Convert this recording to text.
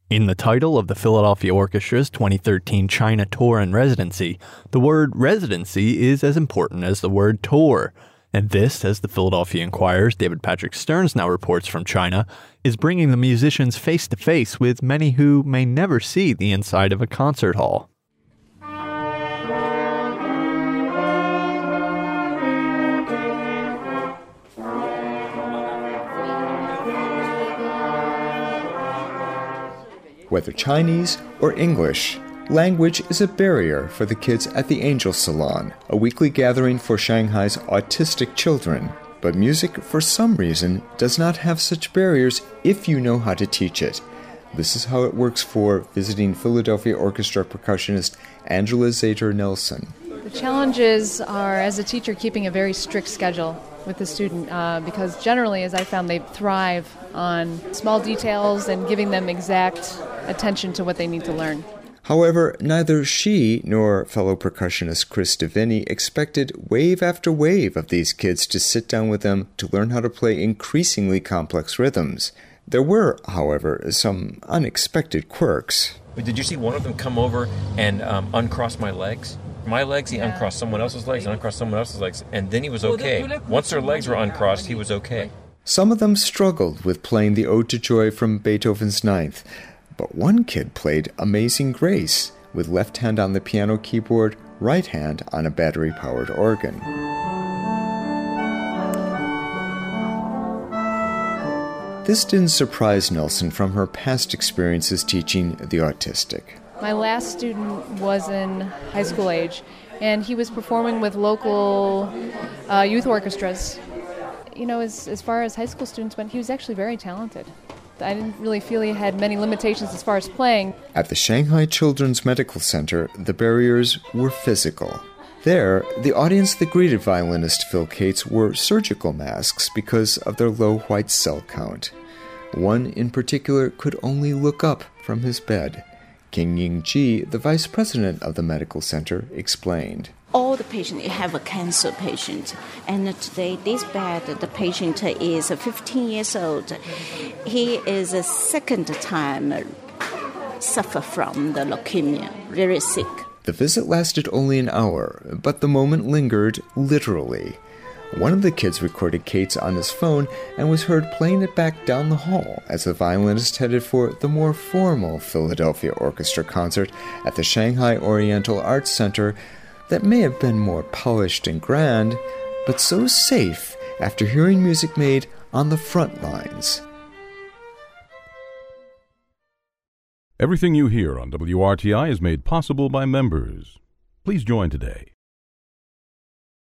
In the title of the Philadelphia Orchestra's 2013 China Tour and Residency, the word residency is as important as the word tour. And this, as the Philadelphia Inquirer's David Patrick Stearns now reports from China, is bringing the musicians face to face with many who may never see the inside of a concert hall. Whether Chinese or English, language is a barrier for the kids at the Angel Salon, a weekly gathering for Shanghai's autistic children. But music, for some reason, does not have such barriers if you know how to teach it. This is how it works for visiting Philadelphia Orchestra percussionist Angela Zader-Nelson. The challenges are, as a teacher, keeping a very strict schedule with the student because generally, as I found, they thrive on small details and giving them exact attention to what they need to learn. However, neither she nor fellow percussionist Chris Deviney expected wave after wave of these kids to sit down with them to learn how to play increasingly complex rhythms. There were, however, some unexpected quirks. Did you see one of them come over and uncross my legs? My legs, he uncrossed someone else's legs and uncrossed someone else's legs, and then he was okay. Once their legs were uncrossed, he was okay. Some of them struggled with playing the Ode to Joy from Beethoven's Ninth, but one kid played Amazing Grace with left hand on the piano keyboard, right hand on a battery-powered organ. This didn't surprise Nelson from her past experiences teaching the autistic. My last student was in high school age, and he was performing with local youth orchestras. You know, as far as high school students went, he was actually very talented. I didn't really feel he had many limitations as far as playing. At the Shanghai Children's Medical Center, the barriers were physical. There, the audience that greeted violinist Phil Cates wore surgical masks because of their low white cell count. One in particular could only look up from his bed. King Ying Ji, the vice president of the medical center, explained. All the patients have a cancer patient, and today this bed, the patient is 15 years old. He is a second time suffer from the leukemia, very sick. The visit lasted only an hour, but the moment lingered literally. One of the kids recorded Cates on his phone and was heard playing it back down the hall as the violinist headed for the more formal Philadelphia Orchestra concert at the Shanghai Oriental Arts Center that may have been more polished and grand, but so safe after hearing music made on the front lines. Everything you hear on WRTI is made possible by members. Please join today